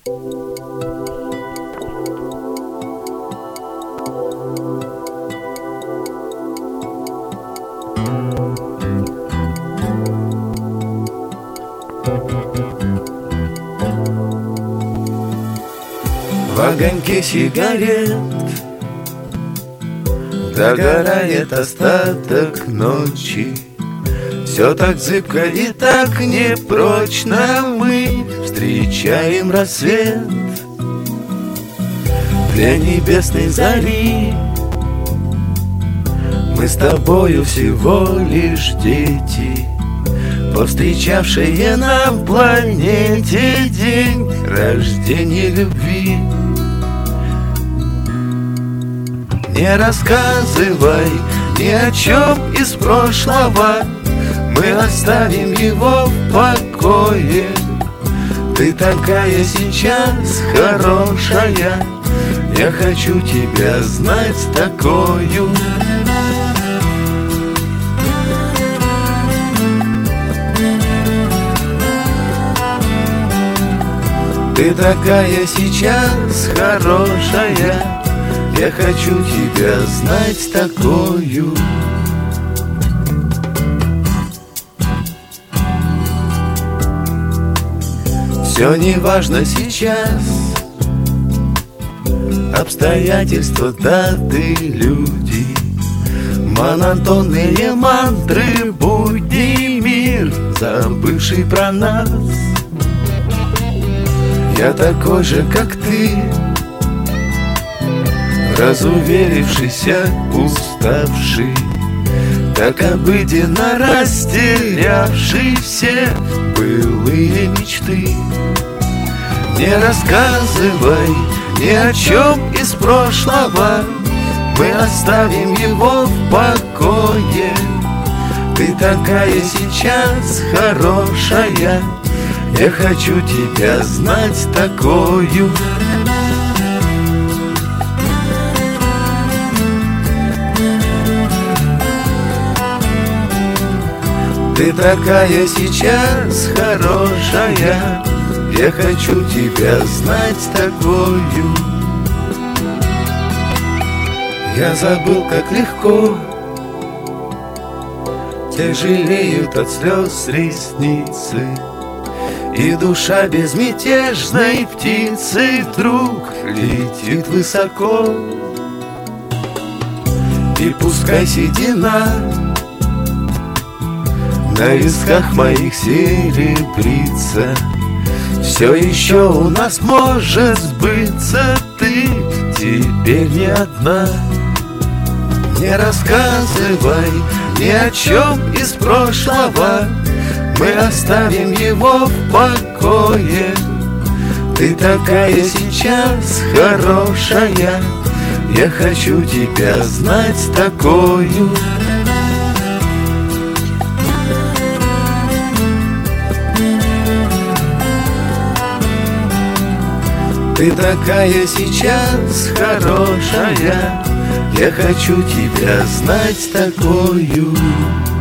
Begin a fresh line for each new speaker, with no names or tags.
В огоньке сигарет догорает остаток ночи. Все так зыбко и так непрочно. Мы встречаем рассвет для небесной зари. Мы с тобою всего лишь дети, повстречавшие на планете день рождения любви. Не рассказывай ни о чем из прошлого, мы оставим его в покое. Ты такая сейчас хорошая, я хочу тебя знать такою. Ты такая сейчас хорошая, я хочу тебя знать такою. Все не важно сейчас, обстоятельства, даты, люди, монотонные мантры, будни, мир, забывший про нас. Я такой же, как ты, разуверившийся, уставший, так обыденно растерявший все былые мечты. Не рассказывай ни о чем из прошлого, мы оставим его в покое. Ты такая сейчас хорошая, я хочу тебя знать такою. Ты такая сейчас хорошая, я хочу тебя знать такою. Я забыл, как легко тяжелеют от слез ресницы, и душа безмятежной птицы вдруг летит высоко. И пускай седина на висках моих серебрится, все еще у нас может сбыться. Ты теперь не одна. Не рассказывай ни о чем из прошлого, мы оставим его в покое. Ты такая сейчас хорошая, я хочу тебя знать такою. Ты такая сейчас хорошая, я хочу тебя знать такою.